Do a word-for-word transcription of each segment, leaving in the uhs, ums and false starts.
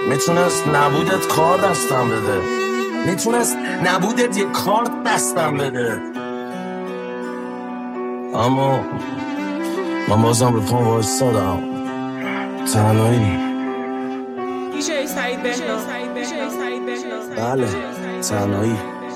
میتونست نبودت کار دستم بده، میتونست نبودت یه کار دستم بده، اما من بازم به پام وایستادم. تنهایی دیجی سعید Behna. بله تنهایی.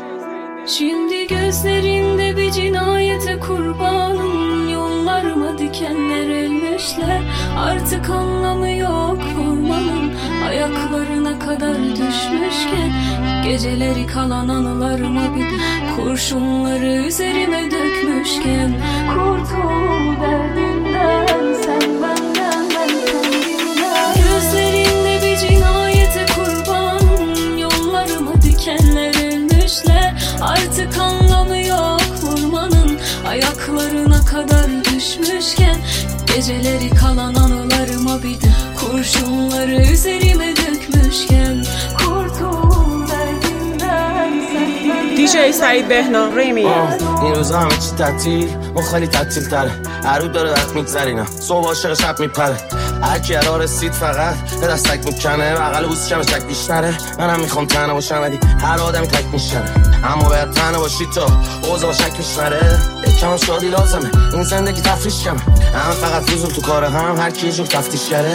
Şimdi gözlerinde bir cinayete kurbanım. Yollarıma dikenler elmişler. Artık anlamı yok vurmanın. Ayaklarına kadar düşmüşken geceleri kalan anılarıma bir kurşunları üzerime dökmüşken kurtul derdinden sen benden ben kendimden. Gözlerinde bir cinayete kurbanım. Yollarıma dikenler elmişler. Artık anlamı yok vurmanın. Ayaklarına kadar düşmüşken geceleri kalan anılarıma bir de kurşunları üzerime dökmüşken kurtul derdinden sen. دیجی سعید Behna Remix. این روزا همه چی تعطیل، ما خیلی تعطیل تره. هر روز داره وقت میگذرینم، صبح عاشق شب میپره. هر کی را رسید فقط به دستک میکنه، بغل بوس کم شک بیشتره. منم میخوام تنها باشم ولی هر آدمی تک میشنه، اما باید تنها باشی تا اوضاع با شک میشنره. یکم شادی لازمه، این زندگی تفریش کمه. هم فقط فضول تو کاره، هم هر کی جور تفتیش کرده.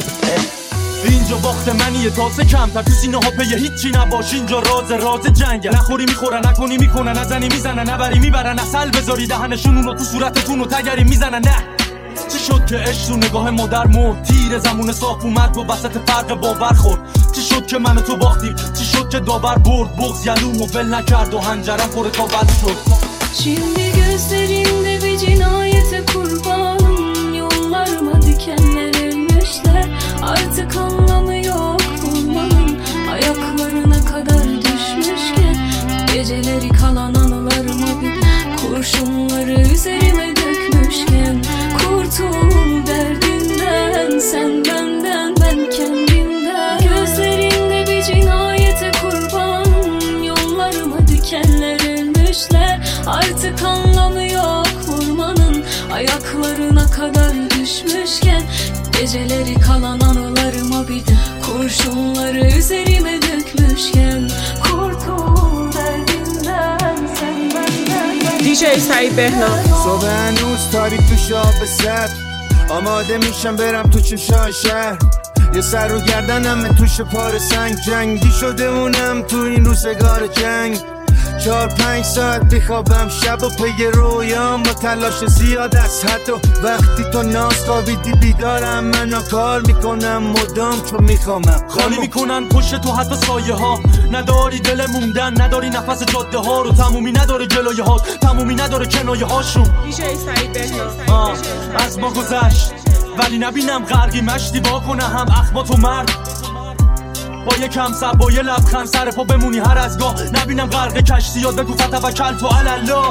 اینجا باخت منیه تازه کمتر، تو سینه ها پی هیچی نباش. اینجا راز راز جنگه، نخوری میخورن، نکنی میکنن، نزنی میزنن، نبری میبرن، اصل بذاری دهنشون اونو تو صورتتون و تگری میزنن. نه چی شد که عشق تو نگاه مادر مرد، تیر زمون صاف اومد و وسط فرق باور خورد. چی شد که من و تو باختیم، چی شد که داور برد، بغض یلومو ول نکرد و هنجرم پر تا بد شد. Şimdi gözlerinde bir cinayete kurbanım. Yollarıma dikenler elmişler. Artık anlamı yok vurmanın. Ayaklarına kadar düşmüşken geceleri kalan anılarıma bir kurşunları üzerime dökmüşken kurtul derdinden sen benden ben kendimden. Gözlerinde bir cinayete kurbanım. Yollarıma dikenler elmişler. Artık anlamı yok vurmanın. Ayaklarına kadar düşmüşken geceleri kalan anılarıma bir de kurşunları üzerime dökmüşken kurtul derdinden sen benden ben. دیجی سعید Behna. صبح هنوز تاریک تو شاب سر، آماده میشم برم تو چشای شهر. یه سر رو گردنم توش پار سنگ، جنگی شده مونم تو این روزگار جنگ. چار پنج ساعت بخوابم شب و پی رویام با تلاش زیاد از حد و وقتی تو ناز خوابیدی بیدارم. منو کار میکنم مدام چون میخوامم خالی میکنن پشت تو حتی سایه ها. نداری دل موندن، نداری نفس جاده ها رو، تمومی نداره جلایه ها، تمومی نداره کنایه هاشون. دیجی سعید Behna. آه از ما گذشت ولی نبینم غرقی مشتی با کنه هم اخبات و مرد. با یه کم سب با یه لبخند سر پا بمونی هر از گاه. نبینم غرق کشتی یاد بگو فتوکل تو الله.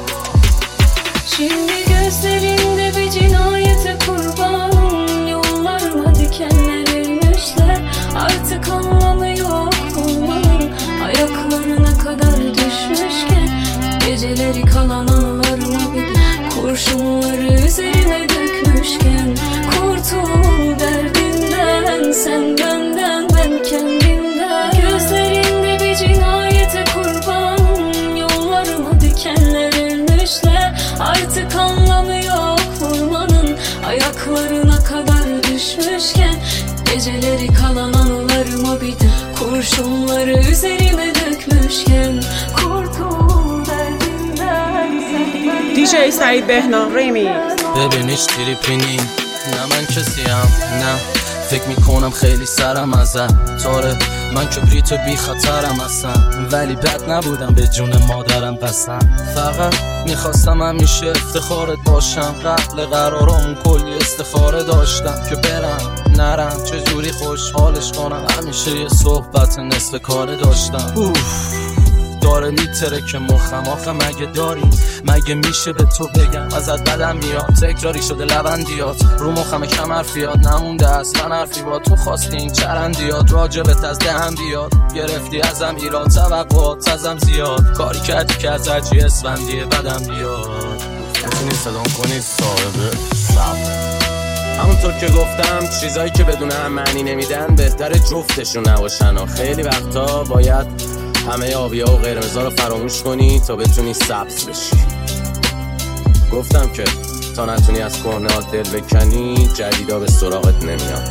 Şimdi gözlerinde bir cinayete kurbanım. Yollarıma dikenler elmişler. Artık anlamı yok olmanın. Ayaklarına kadar düşmüşken geceleri kalan anılarıma bir kurşunları üzerime dökmüşken kurtul derdinden sen benden ben kendimden. Gözlerinde bir cinayete kurbanım. Yollarıma dikenler elmişler. Artık anlamı yok vurmanın. Ayaklarına kadar düşmüşken geceleri kalan anılarıma bir de kurşunları üzerime dökmüşken kurtul derdinden sen benden. دیجی سعید Behna Remix. ببین هیچ تریپینی نه من کسیم، نه فکر میکنم خیلی سرم ازم تاره. من کبریت بی خطرم اصلا، ولی بد نبودم به جون مادرم قسم. فقط میخواستم همیشه افتخارت باشم. قبل قرارم کلی استخاره داشتم که برم نرم چجوری خوشحالش کنم. همیشه یه صحبت نصف کاره داشتم. اوف داره میتره که مخم آخه مگه داریم، مگه میشه به تو بگم ازت بدم میاد. تکراری شده لبندیات رو مخم کم حرفیات، نمونده اصلا حرفی با تو خواستی این چرندیات. راجبت از دهم بیاد گرفتی ازم ایراد، توقعات ازم زیاد. کاری کردی که از عجی اسفندیه بدم بیاد. میتونی صدام کنی صاحب سب همونطور که گفتم چیزایی که بدون هم معنی نمیدن بهتره جفتشون نباشن و خیلی وقتا باید همه آبیا و قرمزا رو فراموش کنی تا بتونی سبز بشی. گفتم که تا نتونی از کهنه‌ها دل بکنی جدیدا به سراغت نمیان.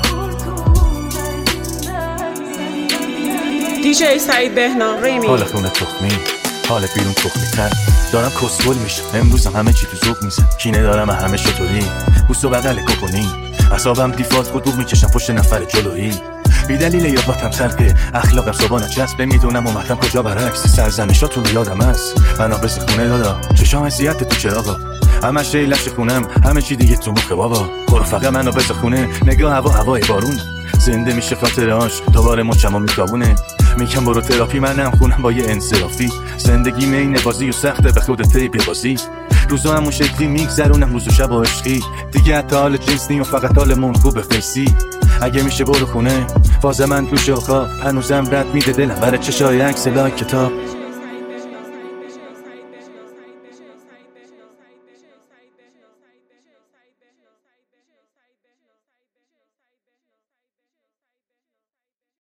دیجی سعید بهنام ریمیکس. حال خونه تخمی، حال بیرون تخمی تر. دارم کسول میشم امروز همه چی تو ذوق میزن. کینه دارم همه شطوری بوس و بغل کوپونی. اعصابم دیفالت خود میکشم پشت نفر جلویی. بی دلیل یادم تلقه اخلاقم صبانه جذبه. میدونم اومدم کجا برعکس سرزنشاتون یادم هست. بنا بس خونه دادا چشام حسیت تو چراغا. همه شی لش خونم همه چی دیگه تو مخ بابا. برو فقط منو بس خونه نگاه هوا هوای بارون. زنده میشه خاطرهاش دوباره مچمو میکابونه. میگم برو تراپی منم خونم با یه انصرافی. زندگی مین بازی و سخته به خودت پی بازی. روزا همون شکلی میگذرونم روز و شب و عشقی. دیگه حتی حال جنس نیم و فقط حالمون خوبه فیسی. اگه میشه برو خونه فاز من تو شاخا. هنوزم رد میده دلم برای چشای عکس لایک کتاب.